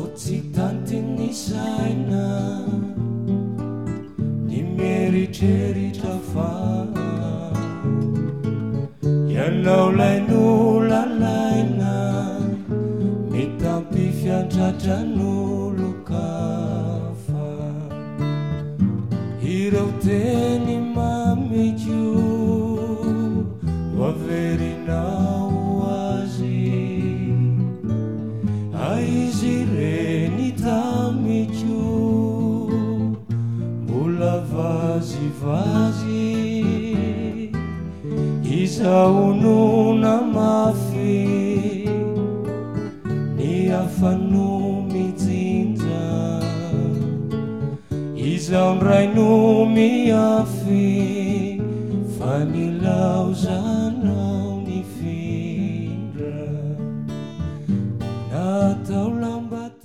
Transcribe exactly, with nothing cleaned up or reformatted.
fotsy tantiny saina ny mieritreritra fa ianao lain'olalaina mitampy fiantratranolokafa ireo teny mamiko averinao azy aizy reny tamiko mbola vazivazy izaonona mafy ny afano mijinja izaon raino miafy fa nilaozana